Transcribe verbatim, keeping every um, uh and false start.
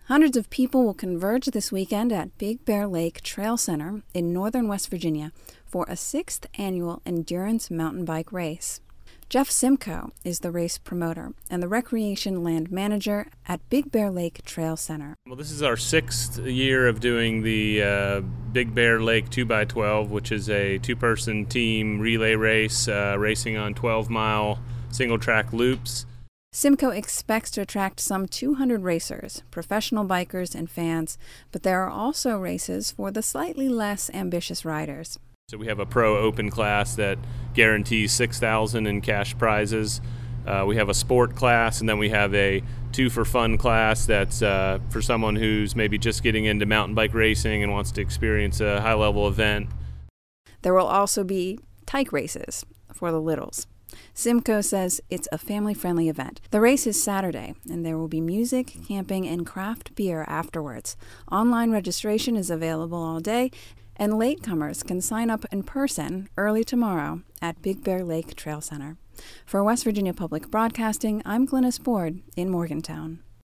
Hundreds of people will converge this weekend at Big Bear Lake Trail Center in northern West Virginia for a sixth annual endurance mountain bike race. Jeff Simcoe is the race promoter and the recreation land manager at Big Bear Lake Trail Center. Well, this is our sixth year of doing the uh, Big Bear Lake two by twelve, which is a two-person team relay race, uh, racing on twelve-mile single-track loops. Simcoe expects to attract some two hundred racers, professional bikers, and fans, but there are also races for the slightly less ambitious riders. So we have a pro open class that guarantees six thousand dollars in cash prizes. Uh, we have a sport class, and then we have a two for fun class that's uh, for someone who's maybe just getting into mountain bike racing and wants to experience a high-level event. There will also be tyke races for the littles. Simcoe says it's a family-friendly event. The race is Saturday, and there will be music, camping, and craft beer afterwards. Online registration is available all day, and latecomers can sign up in person early tomorrow at Big Bear Lake Trail Center. For West Virginia Public Broadcasting, I'm Glynis Board in Morgantown.